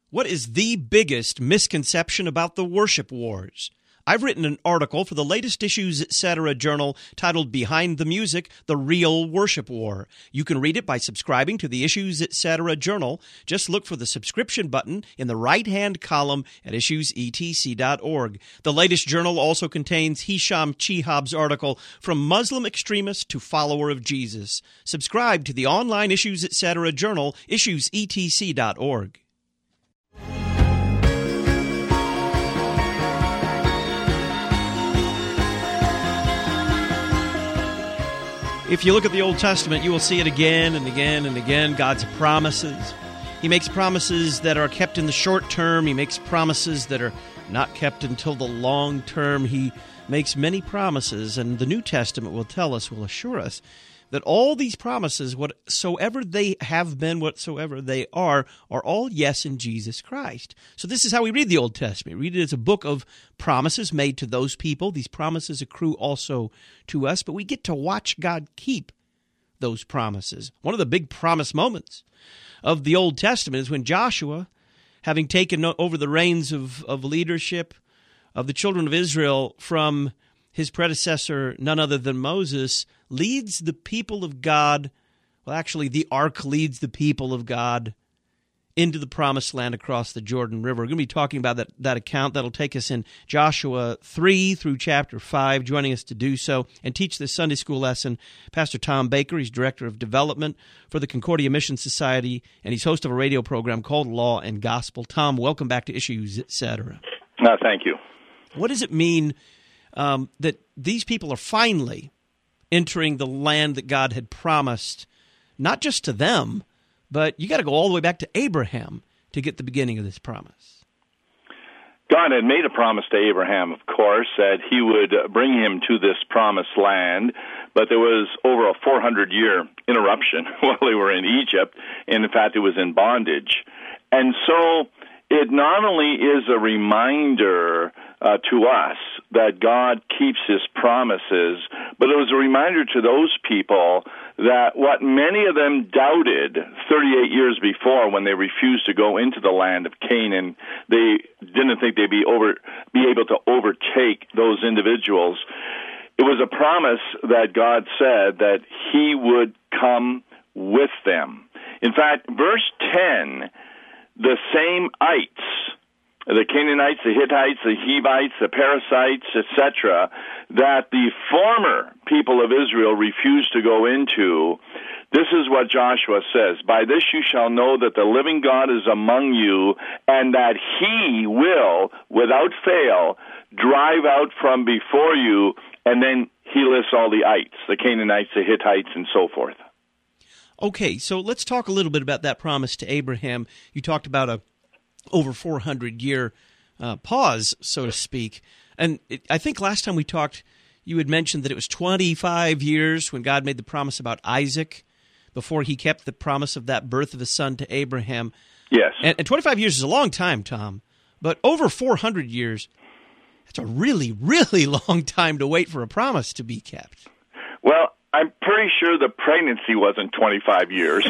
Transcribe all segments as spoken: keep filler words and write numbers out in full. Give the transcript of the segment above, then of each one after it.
What is the biggest misconception about the worship wars? I've written an article for the latest Issues Etc. journal titled Behind the Music, The Real Worship War. You can read it by subscribing to the Issues Etc. journal. Just look for the subscription button in the right-hand column at issues e t c dot org. The latest journal also contains Hisham Chihab's article, From Muslim Extremist to Follower of Jesus. Subscribe to the online Issues Etc. journal, issues e t c dot org. If you look at the Old Testament, you will see it again and again and again, God's promises. He makes promises that are kept in the short term. He makes promises that are not kept until the long term. He makes many promises, and the New Testament will tell us, will assure us, that all these promises, whatsoever they have been, whatsoever they are, are all yes in Jesus Christ. So this is how we read the Old Testament. We read it as a book of promises made to those people. These promises accrue also to us, but we get to watch God keep those promises. One of the big promise moments of the Old Testament is when Joshua, having taken over the reins of, of leadership of the children of Israel from his predecessor, none other than Moses, leads the people of God, well, actually, the ark leads the people of God into the promised land across the Jordan River. We're going to be talking about that, that account. That'll take us in Joshua three through chapter five. Joining us to do so and teach this Sunday school lesson, Pastor Tom Baker. He's Director of Development for the Concordia Mission Society, and he's host of a radio program called Law and Gospel. Tom, welcome back to Issues, et cetera. Uh, thank you. What does it mean um, that these people are finally entering the land that God had promised, not just to them, but you got to go all the way back to Abraham to get the beginning of this promise? God had made a promise to Abraham, of course, that he would bring him to this promised land, but there was over a four hundred year interruption while they were in Egypt, and in fact it was in bondage. And so it not only is a reminder uh, to us that God keeps his promises, but it was a reminder to those people that what many of them doubted thirty-eight years before when they refused to go into the land of Canaan, they didn't think they'd be over be able to overtake those individuals. It was a promise that God said that he would come with them. In fact, verse ten, the same ites, the Canaanites, the Hittites, the Hivites, the Perizzites, et cetera, that the former people of Israel refused to go into, this is what Joshua says, by this you shall know that the living God is among you, and that he will, without fail, drive out from before you, and then he lists all the ites, the Canaanites, the Hittites, and so forth. Okay, so let's talk a little bit about that promise to Abraham. You talked about a over four hundred year uh, pause, so to speak. And it, I think last time we talked, you had mentioned that it was twenty-five years when God made the promise about Isaac before he kept the promise of that birth of his son to Abraham. Yes. And, and twenty-five years is a long time, Tom, but over four hundred years, that's a really, really long time to wait for a promise to be kept. Well, I'm pretty sure the pregnancy wasn't twenty-five years.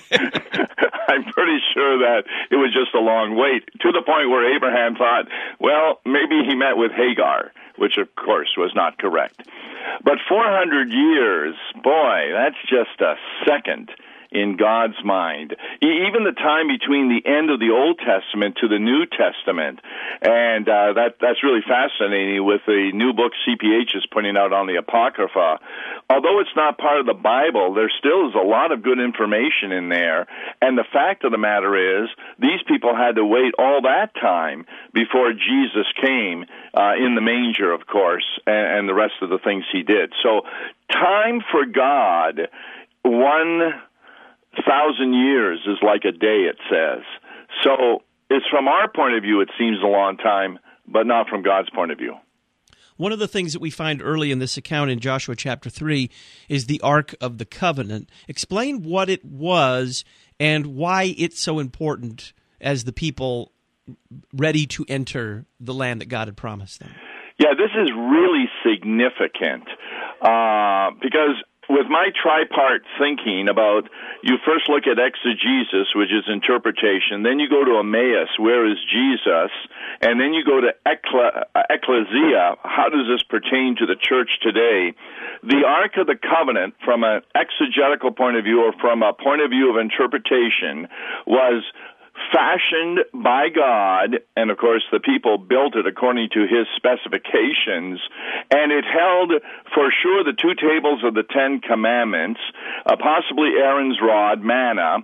I'm pretty sure that it was just a long wait, to the point where Abraham thought, well, maybe he met with Hagar, which of course was not correct. But four hundred years, boy, that's just a second in God's mind. Even the time between the end of the Old Testament to the New Testament, and uh, that that's really fascinating with the new book C P H is putting out on the Apocrypha. Although it's not part of the Bible, there still is a lot of good information in there, and the fact of the matter is, these people had to wait all that time before Jesus came uh, in the manger, of course, and, and the rest of the things he did. So time for God, one thousand years is like a day, it says. So it's from our point of view, it seems a long time, but not from God's point of view. One of the things that we find early in this account in Joshua chapter three is the Ark of the Covenant. Explain what it was and why it's so important as the people ready to enter the land that God had promised them. Yeah, this is really significant uh, because with my tripart thinking about, you first look at exegesis, which is interpretation, then you go to Emmaus, where is Jesus, and then you go to ecle- ecclesia, how does this pertain to the church today? The Ark of the Covenant, from an exegetical point of view or from a point of view of interpretation, was fashioned by God, and of course the people built it according to his specifications, and it held for sure the two tables of the Ten Commandments, uh, possibly Aaron's rod, manna,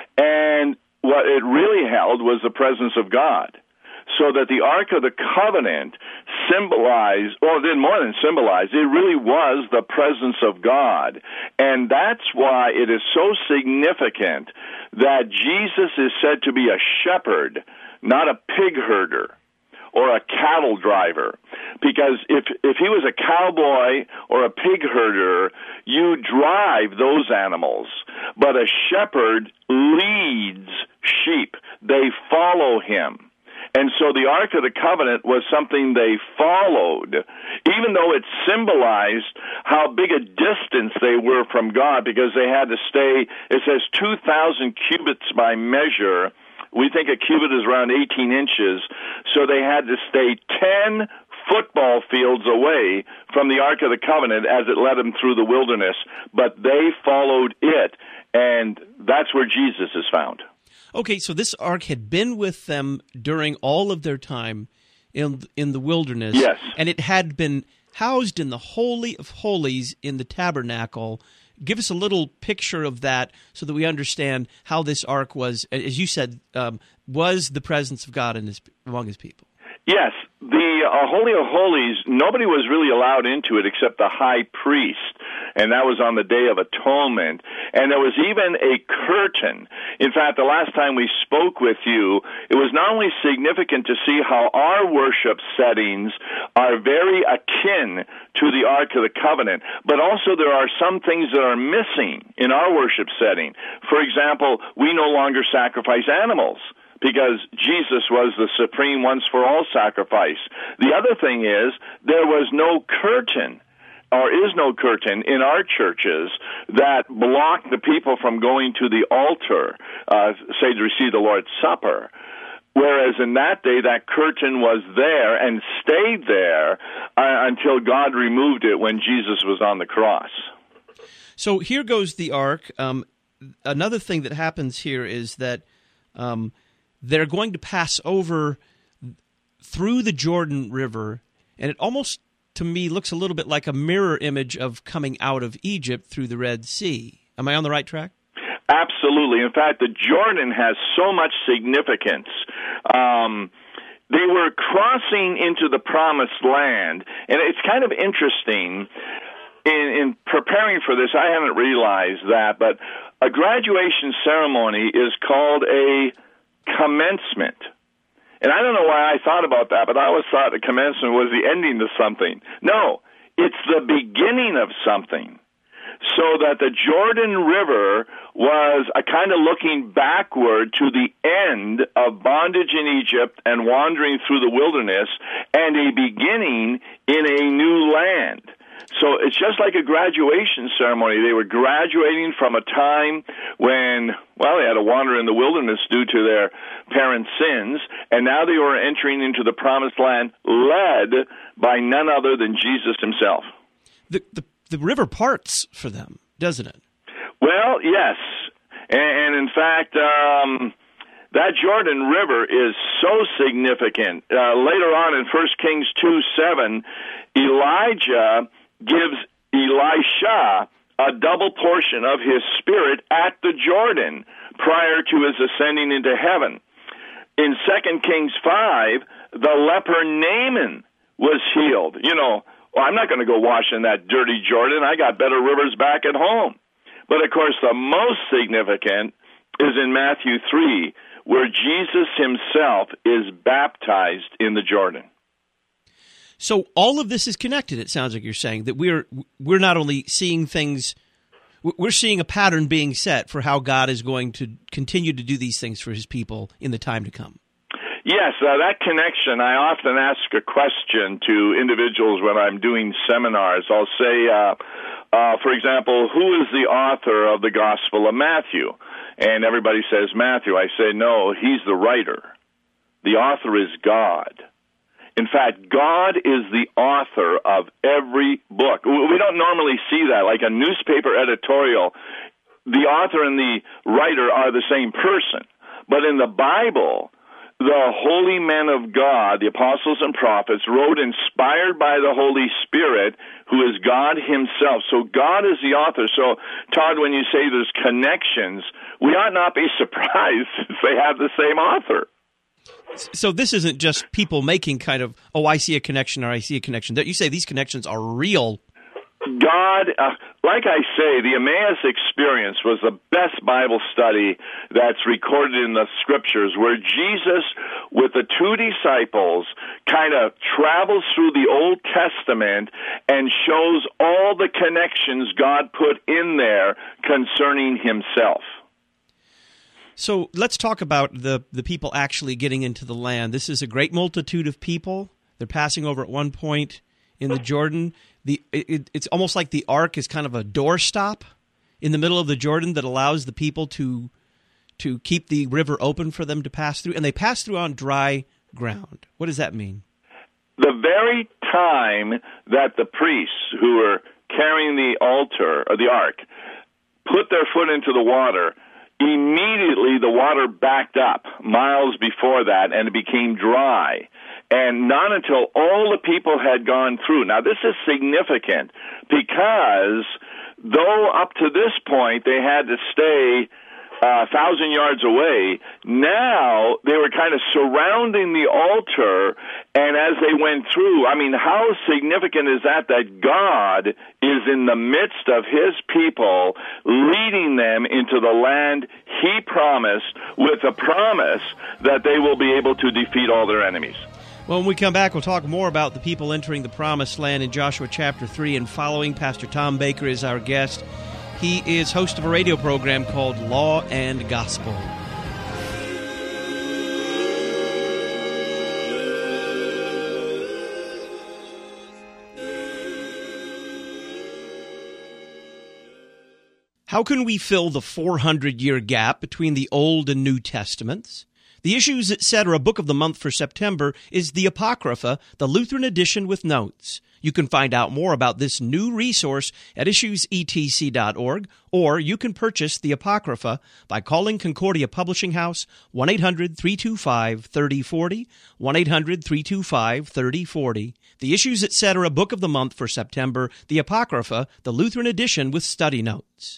and what it really held was the presence of God. So that the Ark of the Covenant symbolized, or it did more than symbolize, it really was the presence of God. And that's why it is so significant that Jesus is said to be a shepherd, not a pig herder or a cattle driver. Because if if he was a cowboy or a pig herder, you drive those animals. But a shepherd leads sheep. They follow him. And so the Ark of the Covenant was something they followed, even though it symbolized how big a distance they were from God, because they had to stay, it says two thousand cubits by measure. We think a cubit is around eighteen inches, so they had to stay ten football fields away from the Ark of the Covenant as it led them through the wilderness, but they followed it, and that's where Jesus is found. Okay, so this ark had been with them during all of their time in in the wilderness. Yes. And it had been housed in the Holy of Holies in the tabernacle. Give us a little picture of that so that we understand how this ark was, as you said, um, was the presence of God in his, among his people. Yes. The uh, Holy of Holies, nobody was really allowed into it except the high priest, and that was on the Day of Atonement. And there was even a curtain. In fact, the last time we spoke with you, it was not only significant to see how our worship settings are very akin to the Ark of the Covenant, but also there are some things that are missing in our worship setting. For example, we no longer sacrifice animals, because Jesus was the supreme once-for-all sacrifice. The other thing is, there was no curtain, or is no curtain, in our churches that blocked the people from going to the altar, uh, say, to receive the Lord's Supper. Whereas in that day, that curtain was there and stayed there uh, until God removed it when Jesus was on the cross. So here goes the ark. Um, another thing that happens here is that um, they're going to pass over through the Jordan River, and it almost, to me, looks a little bit like a mirror image of coming out of Egypt through the Red Sea. Am I on the right track? Absolutely. In fact, the Jordan has so much significance. Um, they were crossing into the Promised Land, and it's kind of interesting. In, in preparing for this, I haven't realized that, but a graduation ceremony is called a commencement. And I don't know why I thought about that, but I always thought the commencement was the ending to something. No, it's the beginning of something. So that the Jordan River was a kind of looking backward to the end of bondage in Egypt and wandering through the wilderness, and a beginning in a new land. So it's just like a graduation ceremony. They were graduating from a time when, well, they had to wander in the wilderness due to their parents' sins, and now they were entering into the Promised Land led by none other than Jesus himself. The, the, the river parts for them, doesn't it? Well, yes. And, and in fact, um, that Jordan River is so significant. Uh, later on in First Kings two seven, Elijah gives Elisha a double portion of his spirit at the Jordan prior to his ascending into heaven. In Second Kings five, the leper Naaman was healed. You know, well, I'm not going to go wash in that dirty Jordan. I got better rivers back at home. But, of course, the most significant is in Matthew three, where Jesus himself is baptized in the Jordan. So all of this is connected, it sounds like you're saying, that we're we're not only seeing things, we're seeing a pattern being set for how God is going to continue to do these things for his people in the time to come. Yes, uh, that connection, I often ask a question to individuals when I'm doing seminars. I'll say, uh, uh, for example, who is the author of the Gospel of Matthew? And everybody says Matthew. I say, no, he's the writer. The author is God. In fact, God is the author of every book. We don't normally see that, like a newspaper editorial. The author and the writer are the same person. But in the Bible, the holy men of God, the apostles and prophets, wrote inspired by the Holy Spirit, who is God himself. So God is the author. So, Todd, when you say there's connections, we ought not be surprised if they have the same author. So this isn't just people making kind of, oh, I see a connection or I see a connection. You say these connections are real. God, uh, like I say, the Emmaus experience was the best Bible study that's recorded in the Scriptures, where Jesus, with the two disciples, kind of travels through the Old Testament and shows all the connections God put in there concerning himself. So let's talk about the, the people actually getting into the land. This is a great multitude of people. They're passing over at one point in the Jordan. The it, It's almost like the ark is kind of a doorstop in the middle of the Jordan that allows the people to to keep the river open for them to pass through. And they pass through on dry ground. What does that mean? The very time that the priests who were carrying the altar, or the ark, put their foot into the water, immediately the water backed up miles before that, and it became dry. And not until all the people had gone through. Now, this is significant because though up to this point they had to stay a thousand yards away, now they were kind of surrounding the altar, and as they went through, I mean, how significant is that, that God is in the midst of his people, leading them into the land he promised, with a promise that they will be able to defeat all their enemies. Well, when we come back, we'll talk more about the people entering the Promised Land in Joshua chapter three and following. Pastor Tom Baker is our guest. He is host of a radio program called Law and Gospel. How can we fill the four hundred year gap between the Old and New Testaments? The Issues, et cetera book of the month for September is the Apocrypha, the Lutheran edition with notes. You can find out more about this new resource at issues e t c dot org, or you can purchase the Apocrypha by calling Concordia Publishing House, one eight hundred three two five three oh four oh, one eight hundred three two five three oh four oh. The Issues, et cetera book of the month for September, the Apocrypha, the Lutheran edition with study notes.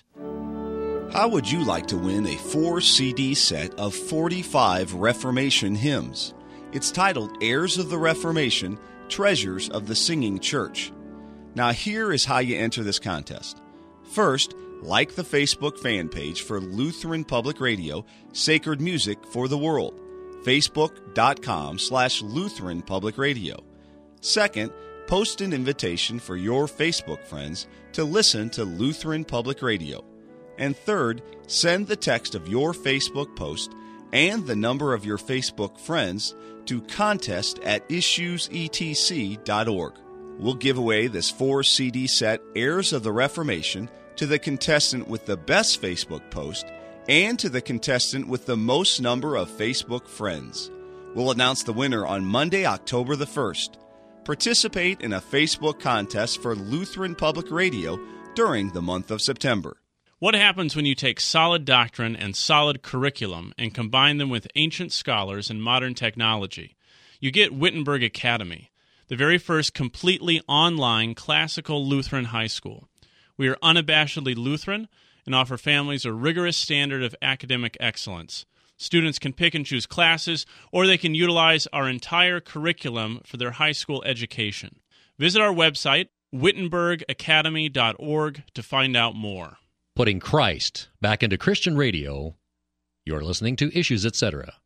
How would you like to win a four C D set of forty-five Reformation hymns? It's titled Heirs of the Reformation, Treasures of the Singing Church. Now here is how you enter this contest. First, like the Facebook fan page for Lutheran Public Radio, Sacred Music for the World, facebook.com slash Lutheran Public Radio. Second, post an invitation for your Facebook friends to listen to Lutheran Public Radio. And third, send the text of your Facebook post and the number of your Facebook friends to contest at issues e t c dot org. We'll give away this four C D set, Heirs of the Reformation, to the contestant with the best Facebook post and to the contestant with the most number of Facebook friends. We'll announce the winner on Monday, October the first. Participate in a Facebook contest for Lutheran Public Radio during the month of September. What happens when you take solid doctrine and solid curriculum and combine them with ancient scholars and modern technology? You get Wittenberg Academy, the very first completely online classical Lutheran high school. We are unabashedly Lutheran and offer families a rigorous standard of academic excellence. Students can pick and choose classes, or they can utilize our entire curriculum for their high school education. Visit our website, wittenberg academy dot org, to find out more. Putting Christ back into Christian radio. You're listening to Issues, et cetera.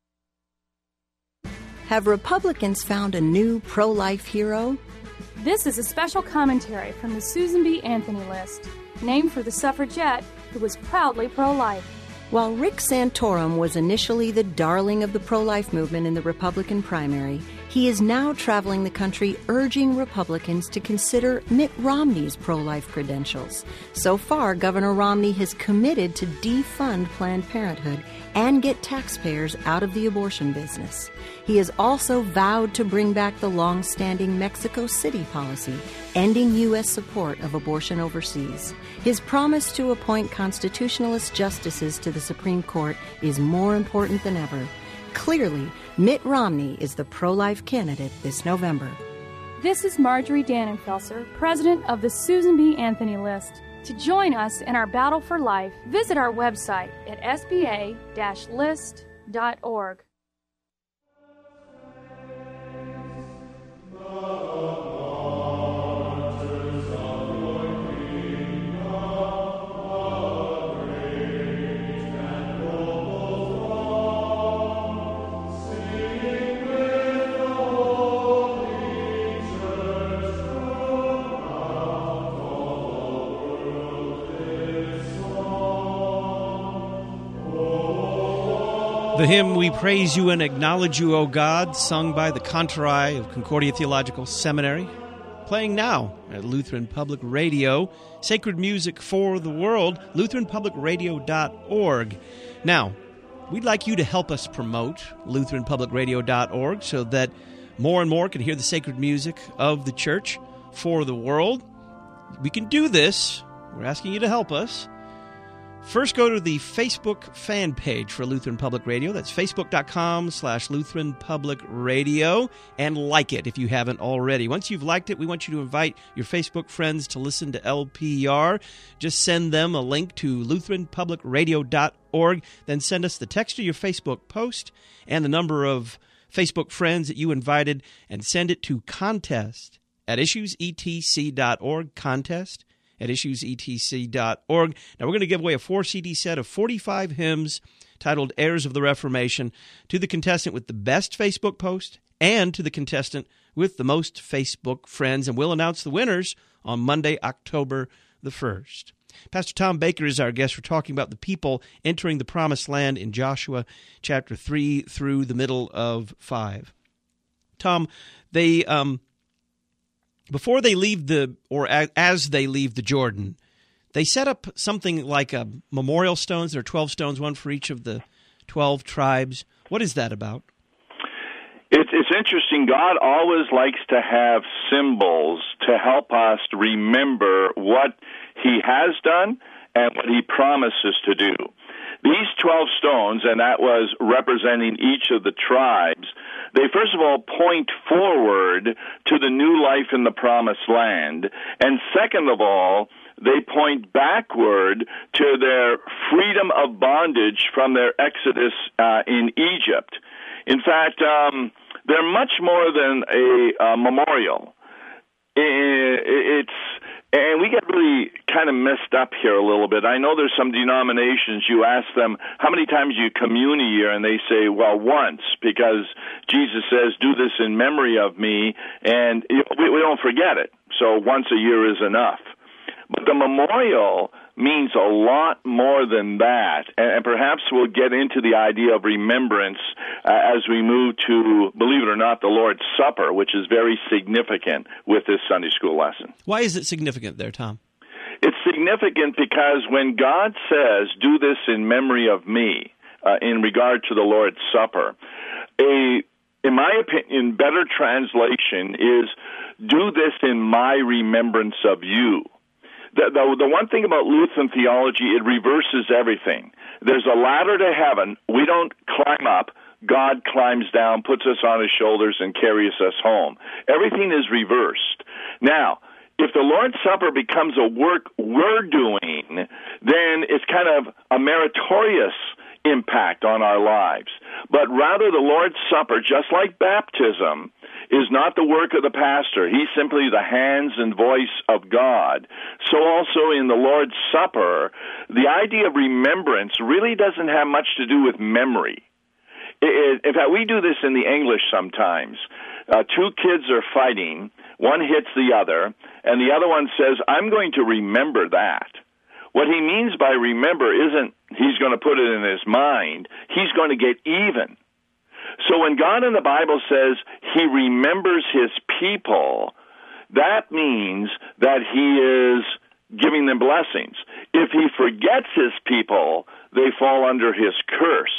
Have Republicans found a new pro-life hero? This is a special commentary from the Susan B. Anthony list, named for the suffragette who was proudly pro-life. While Rick Santorum was initially the darling of the pro-life movement in the Republican primary, he is now traveling the country urging Republicans to consider Mitt Romney's pro-life credentials. So far, Governor Romney has committed to defund Planned Parenthood and get taxpayers out of the abortion business. He has also vowed to bring back the long-standing Mexico City policy, ending U S support of abortion overseas. His promise to appoint constitutionalist justices to the Supreme Court is more important than ever. Clearly, Mitt Romney is the pro-life candidate this November. This is Marjorie Dannenfelser, president of the Susan B. Anthony List. To join us in our battle for life, visit our website at s b a dash list dot org. The hymn, We Praise You and Acknowledge You, O God, sung by the Cantorai of Concordia Theological Seminary, playing now at Lutheran Public Radio. Sacred music for the world, lutheran public radio dot org. Now, we'd like you to help us promote lutheran public radio dot org so that more and more can hear the sacred music of the church for the world. We can do this. We're asking you to help us. First, go to the Facebook fan page for Lutheran Public Radio. That's facebook.com slash Lutheran Public Radio, and like it if you haven't already. Once you've liked it, we want you to invite your Facebook friends to listen to L P R. Just send them a link to lutheran public radio dot org. Then send us the text of your Facebook post and the number of Facebook friends that you invited, and send it to contest at issues e t c dot org, contest at issues e t c dot org. Now, we're going to give away a four C D set of forty-five hymns titled Heirs of the Reformation to the contestant with the best Facebook post and to the contestant with the most Facebook friends, and we'll announce the winners on Monday, October the first. Pastor Tom Baker is our guest. We're talking about the people entering the Promised Land in Joshua chapter three through the middle of five. Tom, they... um. Before they leave the, or as they leave the Jordan, they set up something like a memorial stones. There are twelve stones, one for each of the twelve tribes. What is that about? It's, it's interesting. God always likes to have symbols to help us remember what He has done and what He promises to do. These twelve stones, and that was representing each of the tribes, they first of all point forward to the new life in the Promised Land, and second of all, they point backward to their freedom of bondage from their exodus uh, in Egypt. In fact, um, they're much more than a uh, memorial. It's And we get really kind of messed up here a little bit. I know there's some denominations, you ask them, how many times do you commune a year? And they say, well, once, because Jesus says, do this in memory of me, and we, we don't forget it. So once a year is enough. But the memorial means a lot more than that, and perhaps we'll get into the idea of remembrance uh, as we move to, believe it or not, the Lord's Supper, which is very significant with this Sunday school lesson. Why is it significant there, Tom? It's significant because when God says, do this in memory of me, uh, in regard to the Lord's Supper, a, in my opinion, better translation is, do this in my remembrance of you. The, the, the one thing about Lutheran theology, it reverses everything. There's a ladder to heaven. We don't climb up. God climbs down, puts us on His shoulders, and carries us home. Everything is reversed. Now, if the Lord's Supper becomes a work we're doing, then it's kind of a meritorious impact on our lives. But rather, the Lord's Supper, just like baptism, is not the work of the pastor. He's simply the hands and voice of God. So also in the Lord's Supper, the idea of remembrance really doesn't have much to do with memory. It, in fact, we do this in the English sometimes. Uh, two kids are fighting. One hits the other, and the other one says, I'm going to remember that. what he means by remember isn't he's going to put it in his mind. He's going to get even. So when God in the Bible says he remembers his people, that means that he is giving them blessings. If he forgets his people, they fall under his curse.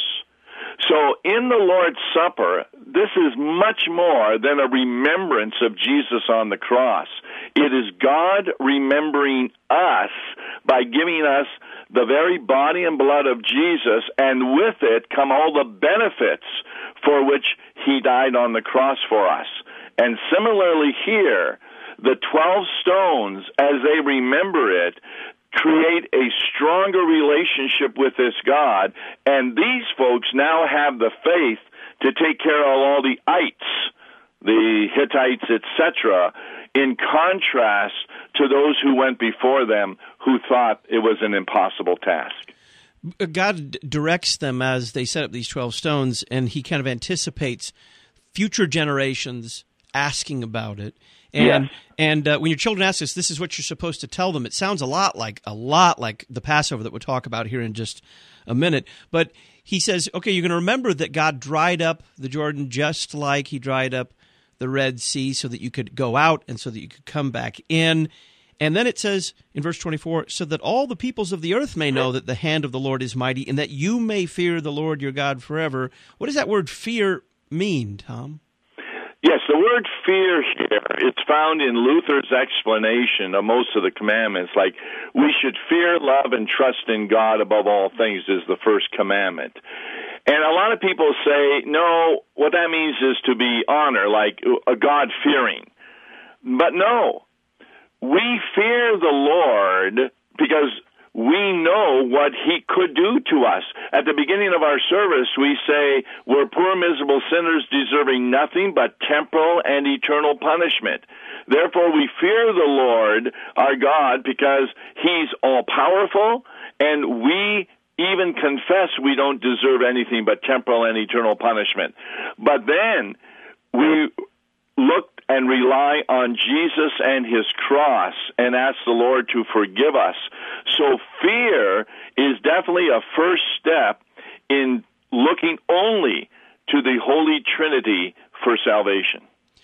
So in the Lord's Supper, this is much more than a remembrance of Jesus on the cross. It is God remembering us by giving us the very body and blood of Jesus, and with it come all the benefits for which he died on the cross for us. And similarly here, the twelve stones, as they remember it, create a stronger relationship with this God, and these folks now have the faith to take care of all the ites, the Hittites, et cetera, in contrast to those who went before them who thought it was an impossible task. God directs them as they set up these twelve stones, and he kind of anticipates future generations asking about it. And yes. and uh, when your children ask us, this is what you're supposed to tell them. It sounds a lot like a lot like the Passover that we'll talk about here in just a minute. But he says, okay, you're going to remember that God dried up the Jordan just like he dried up the Red Sea so that you could go out and so that you could come back in. And then it says in verse twenty-four, so that all the peoples of the earth may know that the hand of the Lord is mighty and that you may fear the Lord your God forever. What does that word fear mean, Tom? Yes, the word fear here, it's found in Luther's explanation of most of the commandments, like we should fear, love, and trust in God above all things is the first commandment. And a lot of people say, no, what that means is to be honor, like a God-fearing. But no, we fear the Lord because we know what he could do to us. At the beginning of our service, we say we're poor, miserable sinners deserving nothing but temporal and eternal punishment. Therefore, we fear the Lord, our God, because he's all-powerful, and we even confess we don't deserve anything but temporal and eternal punishment. But then we look and rely on Jesus and his cross and ask the Lord to forgive us. So fear is definitely a first step in looking only to the Holy Trinity for salvation.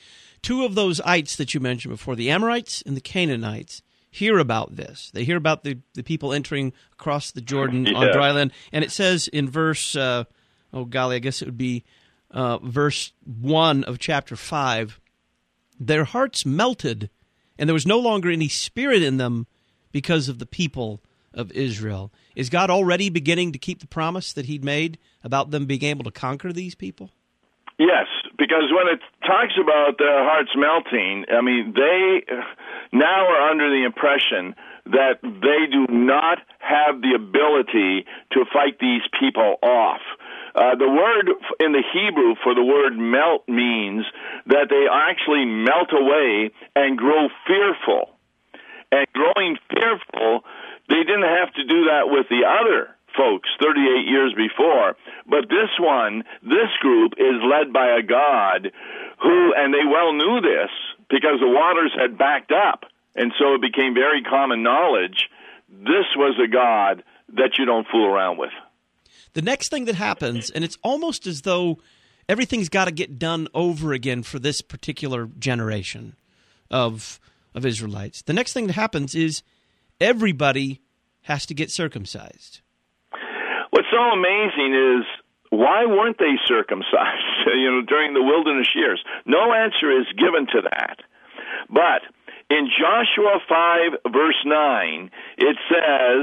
Two of those ites that you mentioned before, the Amorites and the Canaanites, hear about this. They hear about the, the people entering across the Jordan yeah. on dry land. And it says in verse, uh, oh golly, I guess it would be uh, verse one of chapter five, their hearts melted, and there was no longer any spirit in them because of the people of Israel. Is God already beginning to keep the promise that he'd made about them being able to conquer these people? Yes, because when it talks about their hearts melting, I mean, they now are under the impression that they do not have the ability to fight these people off. Uh, the word in the Hebrew for the word melt means that they actually melt away and grow fearful. And growing fearful, they didn't have to do that with the other folks thirty-eight years before. But this one, this group, is led by a God who, and they well knew this because the waters had backed up. And so it became very common knowledge, this was a God that you don't fool around with. The next thing that happens, and it's almost as though everything's got to get done over again for this particular generation of of Israelites. The next thing that happens is everybody has to get circumcised. What's so amazing is, why weren't they circumcised, you know, during the wilderness years? No answer is given to that. But in Joshua five, verse nine, it says,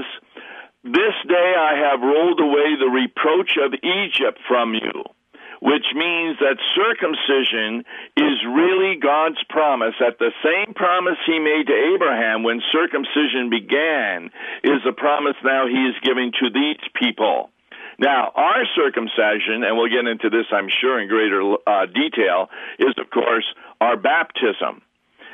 this day I have rolled away the reproach of Egypt from you, which means that circumcision is really God's promise, that the same promise he made to Abraham when circumcision began is the promise now he is giving to these people. Now, our circumcision, and we'll get into this, I'm sure, in greater uh, detail, is, of course, our baptism.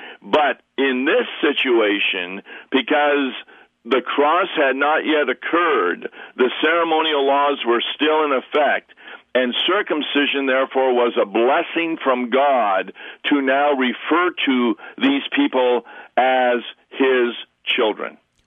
But in this situation, because the cross had not yet occurred, the ceremonial laws were still in effect, and circumcision, therefore, was a blessing from God to now refer to these people as his children.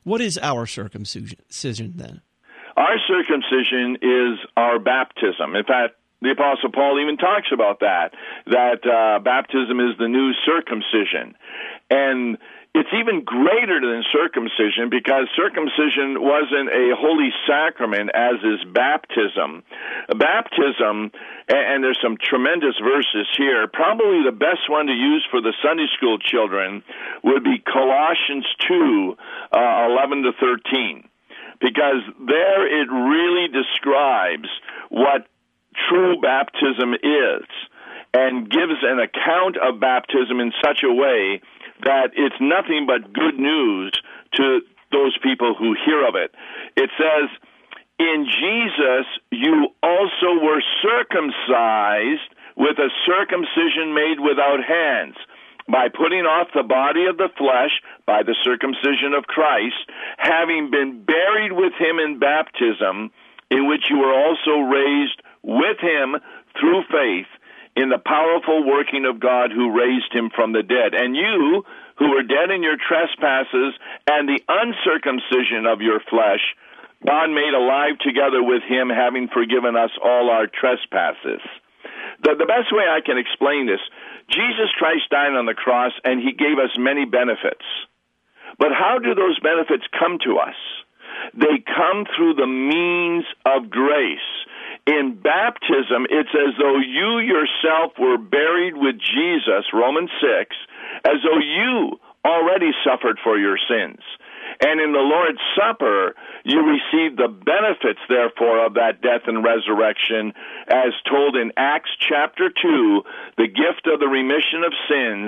What is our circumcision then? Our circumcision is our baptism. In fact, the Apostle Paul even talks about that, that uh, baptism is the new circumcision. And it's even greater than circumcision because circumcision wasn't a holy sacrament as is baptism. Baptism, and there's some tremendous verses here, probably the best one to use for the Sunday school children would be Colossians two, uh, eleven to thirteen, because there it really describes what true baptism is and gives an account of baptism in such a way that it's nothing but good news to those people who hear of it. It says, in Jesus you also were circumcised with a circumcision made without hands, by putting off the body of the flesh by the circumcision of Christ, having been buried with him in baptism, in which you were also raised with him through faith in the powerful working of God who raised him from the dead. And you, who were dead in your trespasses and the uncircumcision of your flesh, God made alive together with him, having forgiven us all our trespasses. The, the best way I can explain this, Jesus Christ died on the cross, and he gave us many benefits. But how do those benefits come to us? They come through the means of grace. In baptism, it's as though you yourself were buried with Jesus, Romans six, as though you already suffered for your sins. And in the Lord's Supper, you receive the benefits, therefore, of that death and resurrection, as told in Acts chapter two, the gift of the remission of sins,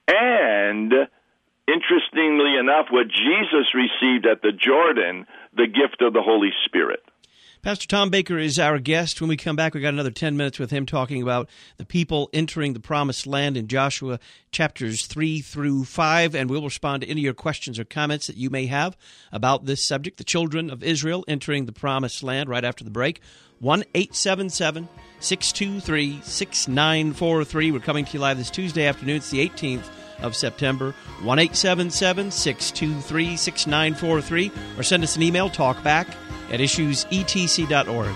and, interestingly enough, what Jesus received at the Jordan, the gift of the Holy Spirit. Pastor Tom Baker is our guest. When we come back, we got another ten minutes with him talking about the people entering the promised land in Joshua chapters three through five, and we'll respond to any of your questions or comments that you may have about this subject, the children of Israel entering the promised land, right after the break. one eight seven seven, six two three, six nine four three. We're coming to you live this Tuesday afternoon. It's the eighteenth of September. one eight seven seven, six two three, six nine four three, or send us an email, talkback at issues e t c dot org.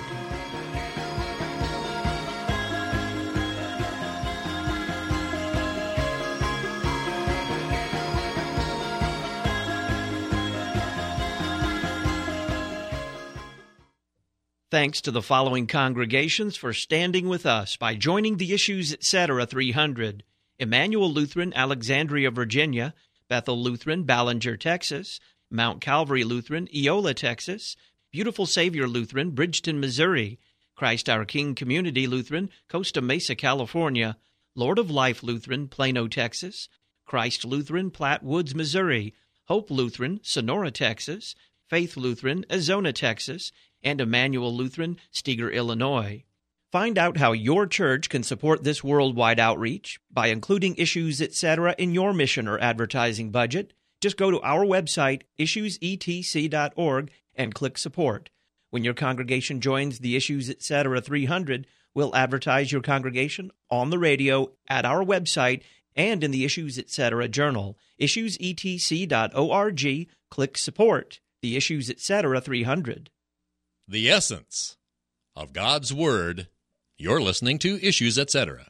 Thanks to the following congregations for standing with us by joining the Issues Etc. three hundred. Emmanuel Lutheran, Alexandria, Virginia; Bethel Lutheran, Ballinger, Texas; Mount Calvary Lutheran, Eola, Texas; Beautiful Savior Lutheran, Bridgeton, Missouri; Christ Our King Community Lutheran, Costa Mesa, California; Lord of Life Lutheran, Plano, Texas; Christ Lutheran, Platte Woods, Missouri; Hope Lutheran, Sonora, Texas; Faith Lutheran, Azona, Texas; and Emmanuel Lutheran, Steger, Illinois. Find out how your church can support this worldwide outreach by including Issues Etc. in your mission or advertising budget. Just go to our website, issues e t c dot org, and click Support. When your congregation joins the Issues Etc. three hundred, we'll advertise your congregation on the radio, at our website, and in the Issues Etc. journal. issues e t c dot org, click Support. The Issues Etc. three hundred. The essence of God's Word. You're listening to Issues Etc.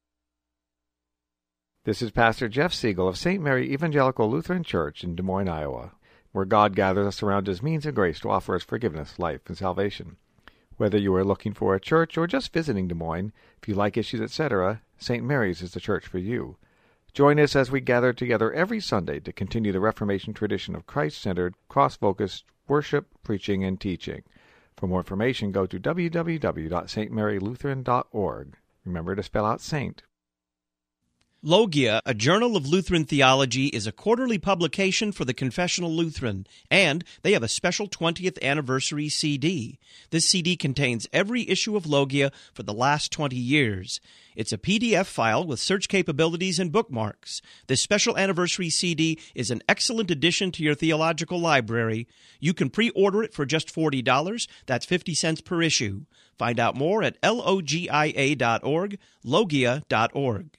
This is Pastor Jeff Siegel of Saint Mary Evangelical Lutheran Church in Des Moines, Iowa, where God gathers us around His means of grace to offer us forgiveness, life, and salvation. Whether you are looking for a church or just visiting Des Moines, if you like Issues Etc., Saint Mary's is the church for you. Join us as we gather together every Sunday to continue the Reformation tradition of Christ-centered, cross-focused worship, preaching, and teaching. For more information, go to w w w dot st mary lutheran dot org. Remember to spell out saint. Logia, a journal of Lutheran theology, is a quarterly publication for the Confessional Lutheran, and they have a special twentieth anniversary C D. This C D contains every issue of Logia for the last twenty years. It's a P D F file with search capabilities and bookmarks. This special anniversary C D is an excellent addition to your theological library. You can pre-order it for just forty dollars. That's fifty cents per issue. Find out more at logia dot org, logia dot org.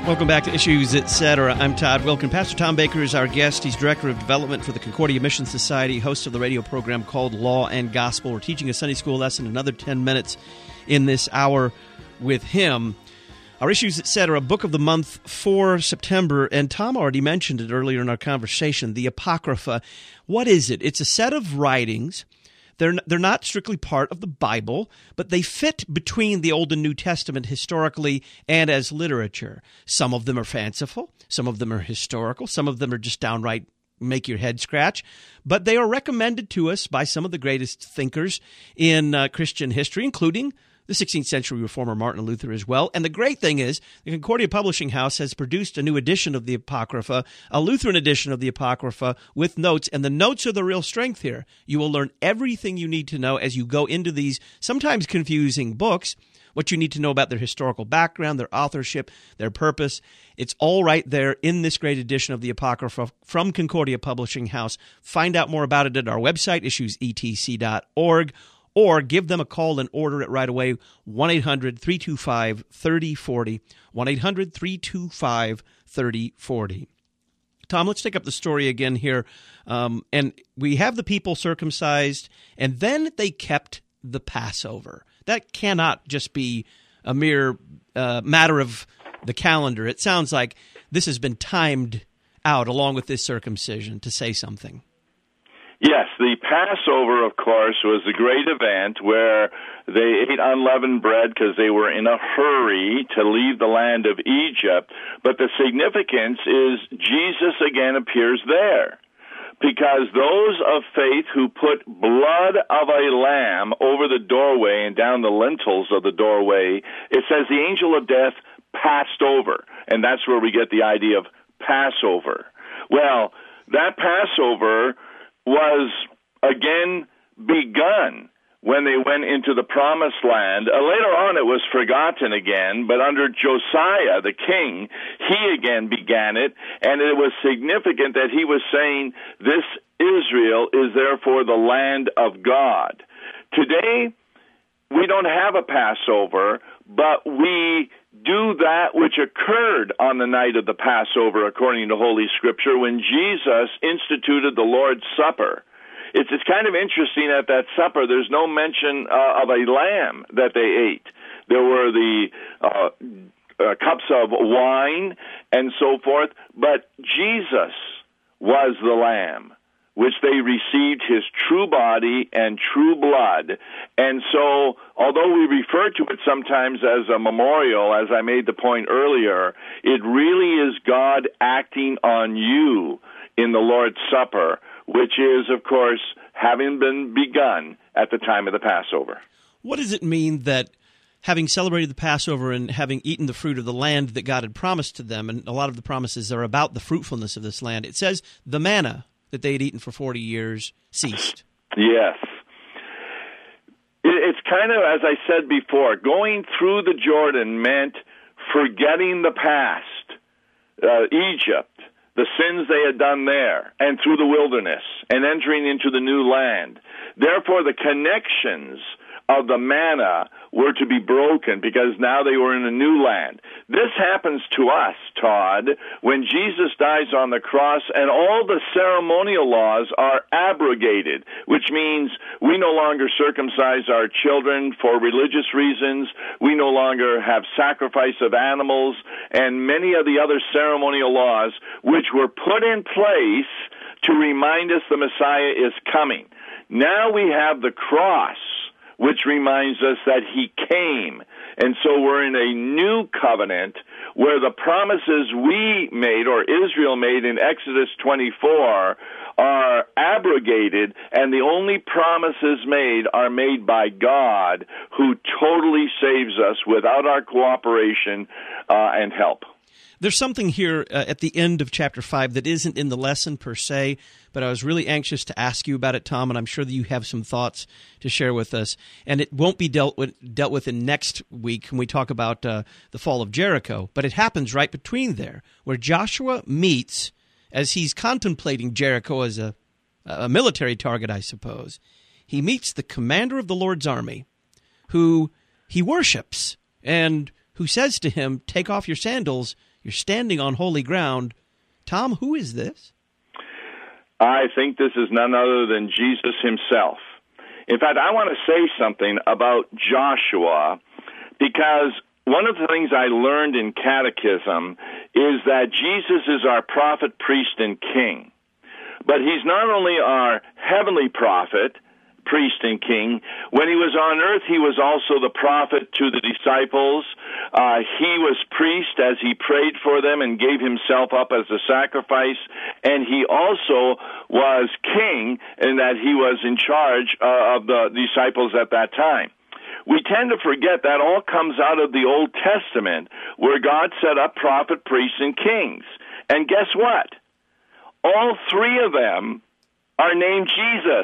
Welcome back to Issues, et cetera. I'm Todd Wilken. Pastor Tom Baker is our guest. He's Director of Development for the Concordia Mission Society, host of the radio program called Law and Gospel. We're teaching a Sunday school lesson, another ten minutes in this hour with him. Our Issues, et cetera, book of the month for September, and Tom already mentioned it earlier in our conversation, the Apocrypha. What is it? It's a set of writings. They're they're not strictly part of the Bible, but they fit between the Old and New Testament historically and as literature. Some of them are fanciful, some of them are historical, some of them are just downright make your head scratch, but they are recommended to us by some of the greatest thinkers in uh, Christian history, including the sixteenth century reformer Martin Luther as well. And the great thing is, the Concordia Publishing House has produced a new edition of the Apocrypha, a Lutheran edition of the Apocrypha with notes, and the notes are the real strength here. You will learn everything you need to know as you go into these sometimes confusing books, what you need to know about their historical background, their authorship, their purpose. It's all right there in this great edition of the Apocrypha from Concordia Publishing House. Find out more about it at our website, issues e t c dot org. Or give them a call and order it right away, one eight hundred three two five three zero four zero, one eight hundred three two five three zero four zero. Tom, let's take up the story again here. Um, and we have the people circumcised, and then they kept the Passover. That cannot just be a mere uh, matter of the calendar. It sounds like this has been timed out along with this circumcision to say something. Yes, the Passover, of course, was a great event where they ate unleavened bread because they were in a hurry to leave the land of Egypt. But the significance is Jesus again appears there, because those of faith who put blood of a lamb over the doorway and down the lintels of the doorway, it says the angel of death passed over, and that's where we get the idea of Passover. Well, that Passover was again begun when they went into the promised land. Uh, later on it was forgotten again, but under Josiah, the king, he again began it, and it was significant that he was saying, this Israel is therefore the land of God. Today, we don't have a Passover, but we do that which occurred on the night of the Passover, according to Holy Scripture, when Jesus instituted the Lord's Supper. It's, it's kind of interesting at that supper, there's no mention uh, of a lamb that they ate. There were the uh, uh, cups of wine and so forth, but Jesus was the lamb, which they received his true body and true blood. And so, although we refer to it sometimes as a memorial, as I made the point earlier, it really is God acting on you in the Lord's Supper, which is, of course, having been begun at the time of the Passover. What does it mean that having celebrated the Passover and having eaten the fruit of the land that God had promised to them, and a lot of the promises are about the fruitfulness of this land, it says the manna that they had eaten for forty years ceased? Yes. It's kind of, as I said before, going through the Jordan meant forgetting the past, uh, Egypt, the sins they had done there, and through the wilderness, and entering into the new land. Therefore, the connections of the manna were to be broken because now they were in a new land. This happens to us, Todd, when Jesus dies on the cross and all the ceremonial laws are abrogated, which means we no longer circumcise our children for religious reasons, we no longer have sacrifice of animals, and many of the other ceremonial laws which were put in place to remind us the Messiah is coming. Now we have the cross, which reminds us that he came. And so we're in a new covenant where the promises we made, or Israel made in Exodus twenty-four, are abrogated, and the only promises made are made by God, who totally saves us without our cooperation uh, and help. There's something here uh, at the end of chapter five that isn't in the lesson per se, but I was really anxious to ask you about it, Tom, and I'm sure that you have some thoughts to share with us. And it won't be dealt with, dealt with in next week when we talk about uh, the fall of Jericho, but it happens right between there, where Joshua meets, as he's contemplating Jericho as a, a military target, I suppose, he meets the commander of the Lord's army, who he worships, and who says to him, "Take off your sandals, You're standing on holy ground. Tom, who is this? I think this is none other than Jesus himself. In fact, I want to say something about Joshua, because one of the things I learned in catechism is that Jesus is our prophet, priest, and king. But he's not only our heavenly prophet, priest, and king. When he was on earth, he was also the prophet to the disciples. Uh, he was priest as he prayed for them and gave himself up as a sacrifice. And he also was king in that he was in charge uh, of the disciples at that time. We tend to forget that all comes out of the Old Testament, where God set up prophet, priests, and kings. And guess what? All three of them are named Jesus.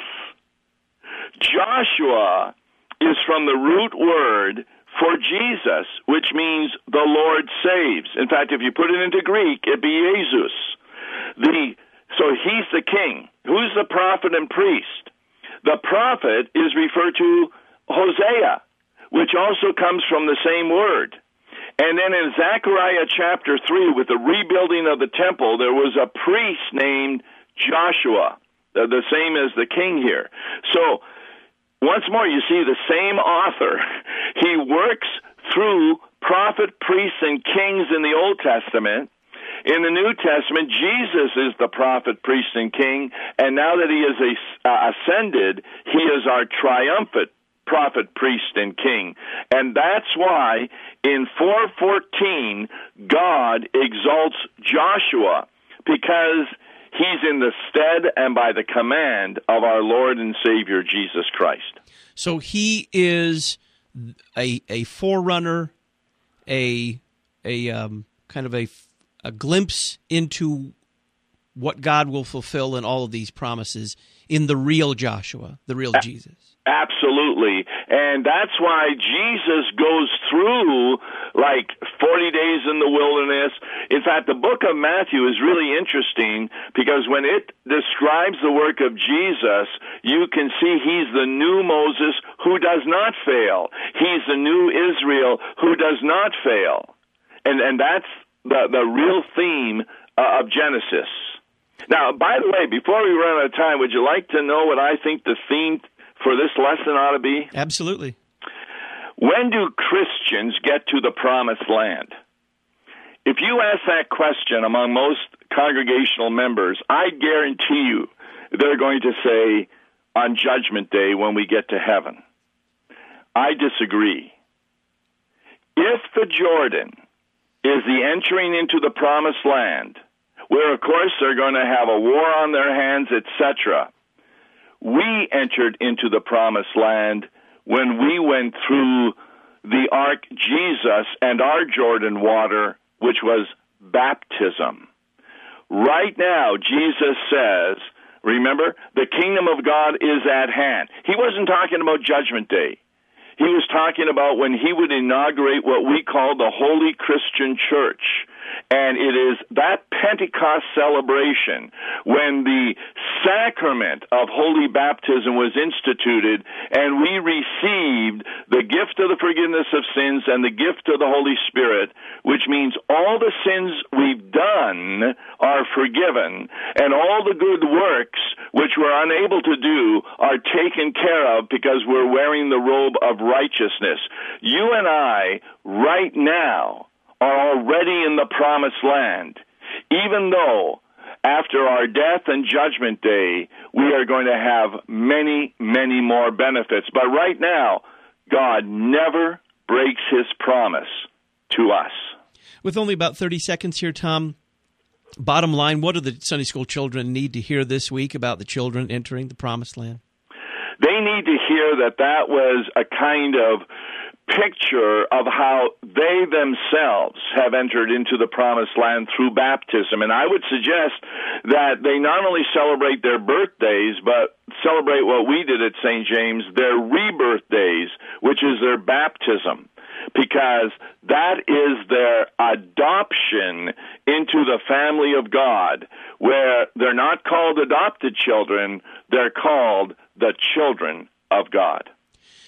Joshua is from the root word for Jesus, which means the Lord saves. In fact, if you put it into Greek, it'd be Jesus. The, so he's the king. Who's the prophet and priest? The prophet is referred to Hosea, which also comes from the same word. And then in Zechariah chapter three, with the rebuilding of the temple, there was a priest named Joshua, the same as the king here. So, once more, you see the same author. He works through prophet, priests, and kings in the Old Testament. In the New Testament, Jesus is the prophet, priest, and king, and now that he is uh, ascended, he is our triumphant prophet, priest, and king. And that's why in four fourteen, God exalts Joshua, because he's in the stead and by the command of our Lord and Savior, Jesus Christ. So he is a a forerunner, a a um, kind of a, a glimpse into what God will fulfill in all of these promises in the real Joshua, the real Jesus. Absolutely. And that's why Jesus goes through like forty days in the wilderness. In fact, the book of Matthew is really interesting because when it describes the work of Jesus, you can see he's the new Moses who does not fail. He's the new Israel who does not fail. And and that's the, the real theme uh, of Genesis. Now, by the way, before we run out of time, would you like to know what I think the theme for this lesson ought to be? Absolutely. When do Christians get to the promised land? If you ask that question among most congregational members, I guarantee you they're going to say, on Judgment Day when we get to heaven. I disagree. If the Jordan is the entering into the promised land, where, of course, they're going to have a war on their hands, et cetera, we entered into the promised land when we went through the ark Jesus and our Jordan water, which was baptism. Right now, Jesus says, remember, the kingdom of God is at hand. He wasn't talking about Judgment Day. He was talking about when he would inaugurate what we call the Holy Christian Church. And it is that Pentecost celebration when the sacrament of holy baptism was instituted and we received the gift of the forgiveness of sins and the gift of the Holy Spirit, which means all the sins we've done are forgiven and all the good works which we're unable to do are taken care of because we're wearing the robe of righteousness. You and I, right now, are already in the promised land, even though after our death and Judgment Day, we are going to have many, many more benefits. But right now, God never breaks his promise to us. With only about thirty seconds here, Tom, bottom line, what do the Sunday school children need to hear this week about the children entering the promised land? They need to hear that that was a kind of picture of how they themselves have entered into the promised land through baptism. And I would suggest that they not only celebrate their birthdays, but celebrate what we did at Saint James, their rebirth days, which is their baptism, because that is their adoption into the family of God, where they're not called adopted children, they're called the children of God.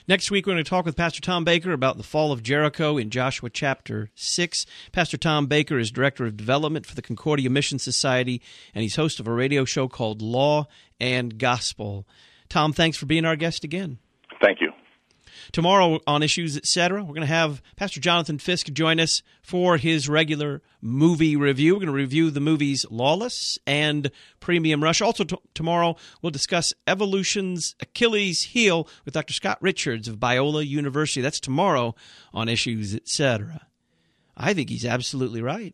Next week, we're going to talk with Pastor Tom Baker about the fall of Jericho in Joshua chapter six. Pastor Tom Baker is Director of Development for the Concordia Mission Society, and he's host of a radio show called Law and Gospel. Tom, thanks for being our guest again. Thank you. Tomorrow on Issues, et cetera, we're going to have Pastor Jonathan Fisk join us for his regular movie review. We're going to review the movies Lawless and Premium Rush. Also t- tomorrow, we'll discuss Evolution's Achilles Heel with Doctor Scott Richards of Biola University. That's tomorrow on Issues, et cetera. I think he's absolutely right.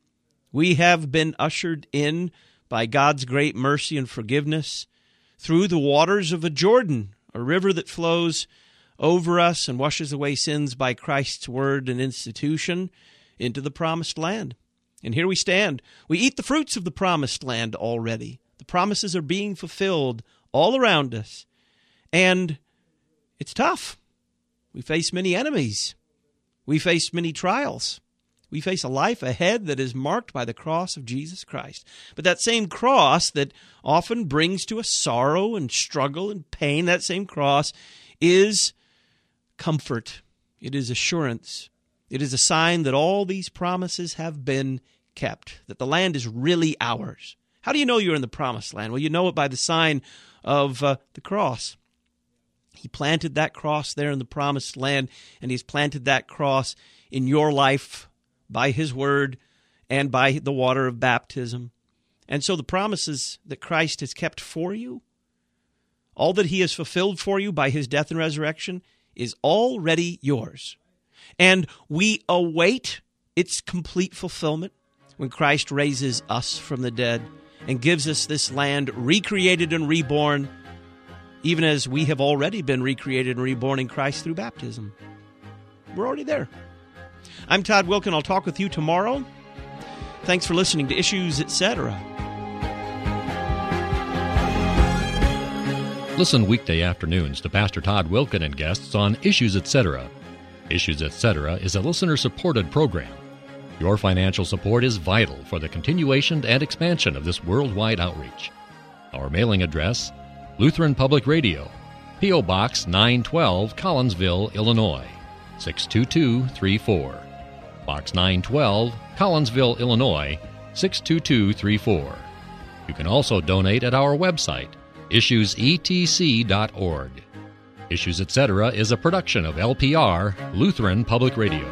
We have been ushered in by God's great mercy and forgiveness through the waters of a Jordan, a river that flows over us and washes away sins by Christ's word and institution into the promised land. And here we stand. We eat the fruits of the promised land already. The promises are being fulfilled all around us. And it's tough. We face many enemies. We face many trials. We face a life ahead that is marked by the cross of Jesus Christ. But that same cross that often brings to us sorrow and struggle and pain, that same cross is comfort. It is assurance. It is a sign that all these promises have been kept, that the land is really ours. How do you know you're in the promised land? Well, you know it by the sign of uh, the cross. He planted that cross there in the promised land, and he's planted that cross in your life by his word and by the water of baptism. And so the promises that Christ has kept for you, all that he has fulfilled for you by his death and resurrection, is already yours. And we await its complete fulfillment when Christ raises us from the dead and gives us this land recreated and reborn, even as we have already been recreated and reborn in Christ through baptism. We're already there. I'm Todd Wilken. I'll talk with you tomorrow. Thanks for listening to Issues, et cetera. Listen weekday afternoons to Pastor Todd Wilken and guests on Issues, et cetera. Issues, et cetera is a listener-supported program. Your financial support is vital for the continuation and expansion of this worldwide outreach. Our mailing address, Lutheran Public Radio, P O. Box nine twelve, Collinsville, Illinois, six two two three four. Box nine twelve, Collinsville, Illinois, six two two three four. You can also donate at our website, issues e t c dot org. Issues, et cetera is a production of L P R, Lutheran Public Radio.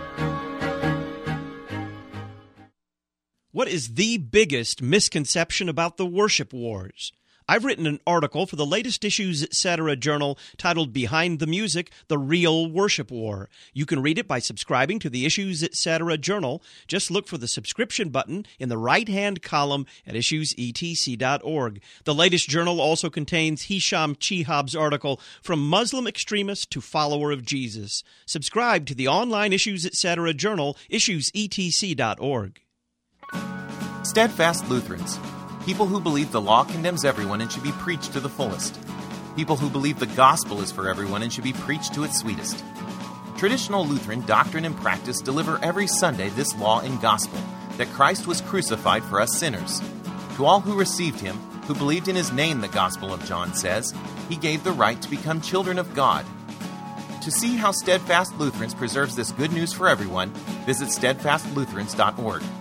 What is the biggest misconception about the worship wars? I've written an article for the latest Issues, et cetera journal titled Behind the Music, The Real Worship War. You can read it by subscribing to the Issues, et cetera journal. Just look for the subscription button in the right-hand column at issues e t c dot org. The latest journal also contains Hisham Chihab's article, From Muslim Extremist to Follower of Jesus. Subscribe to the online Issues, et cetera journal, issues e t c dot org. Steadfast Lutherans. People who believe the law condemns everyone and should be preached to the fullest. People who believe the gospel is for everyone and should be preached to its sweetest. Traditional Lutheran doctrine and practice deliver every Sunday this law and gospel, that Christ was crucified for us sinners. To all who received him, who believed in his name, the Gospel of John says, he gave the right to become children of God. To see how Steadfast Lutherans preserves this good news for everyone, visit steadfast lutherans dot org.